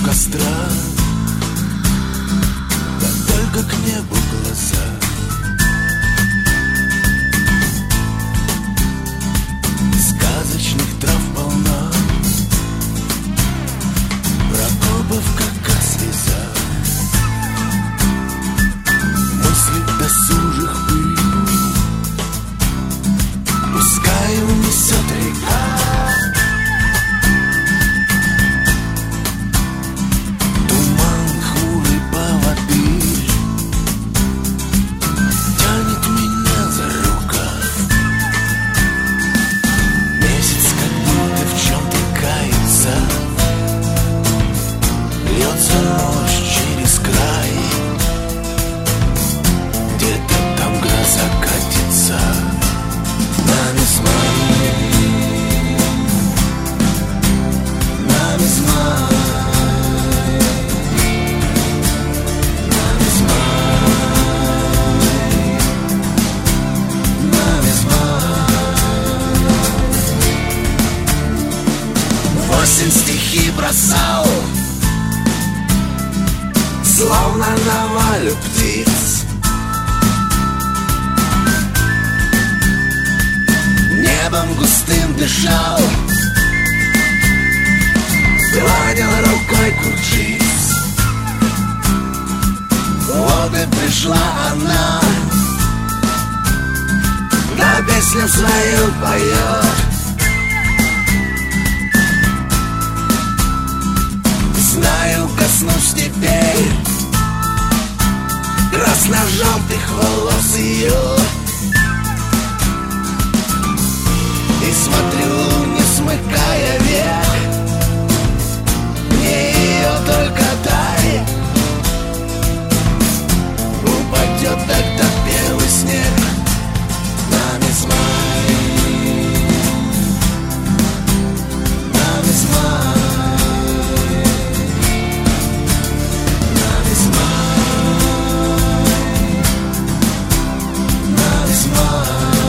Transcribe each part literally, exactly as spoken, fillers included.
костра, да только к небу глаза. Сказочных трав полна, Прокопов как слеза. Мысли досужих пыль пускай унесет река. Туман хмурый поводырь тянет меня за рукав. Месяц как будто в чем-то кается, льется ночь через край. Где-то там гроза катится, нами змай, нами змай, нами змай, нами змай. Восемь стихи бросал, словно навалю птиц. Небом густым дышал, гладил рукой курчиц. Вот и пришла она, да песню свою поет. Знаю, коснусь теперь красно-желтых волос ее и смотрю, не смыкая век. Мне ее только дай, упадет тогда первый снег. Нами змай, нами змай, нами змай, нами змай.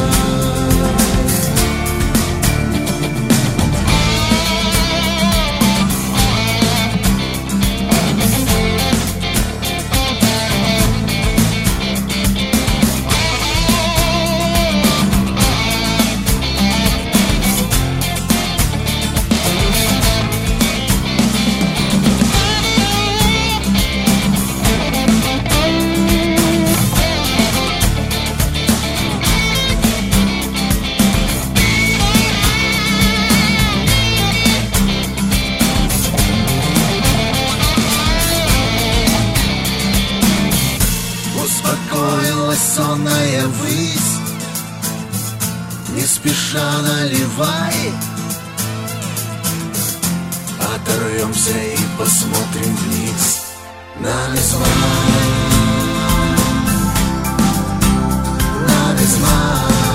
Успокоилась сонная высь, не спеша наливай. Оторвемся и посмотрим вниз. Нами змай, нами змай.